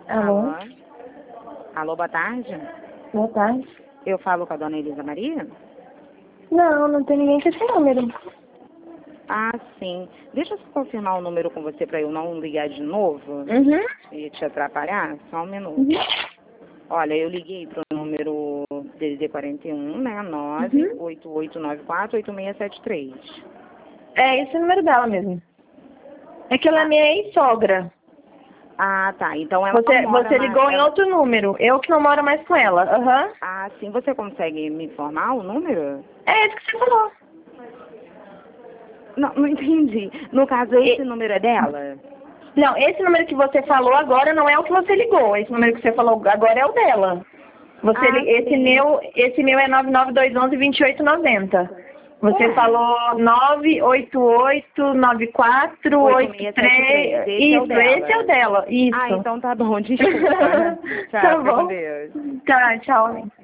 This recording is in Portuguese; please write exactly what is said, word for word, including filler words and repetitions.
Alô? Alô? Alô, boa tarde. Boa tarde. Eu falo com a dona Elisa Maria? Não, não tem ninguém com esse número. Ah, sim. Deixa eu só confirmar o número com você para eu não ligar de novo Uhum. e te atrapalhar. Só um minuto. Uhum. Olha, eu liguei para o número D D D quarenta e um, né? nove Uhum. oito oito nove quatro oito seis sete três. É esse é o número dela mesmo. É que ela é Ah, minha ex-sogra. ah, tá. Então ela não Você, mora você mais. ligou em Ela... outro número. Eu que não moro mais com ela. Aham. Ah, sim. Você consegue me informar o número? É esse que você falou. Não, não entendi. No caso, esse E- número é dela? Não, esse número que você falou agora não é o que você ligou. Esse número que você falou agora é o dela. Você, Ah, li- esse sim. meu, esse meu é nove nove dois um um vinte e oito noventa. Você Ué. falou nove oito oito nove quatro oito oito seis sete três. três. Esse é o Isso, dela. esse é o dela. Ah, Isso. então tá bom. Desculpa. Tchau, Tá fica com bom. Deus. Tá, tchau.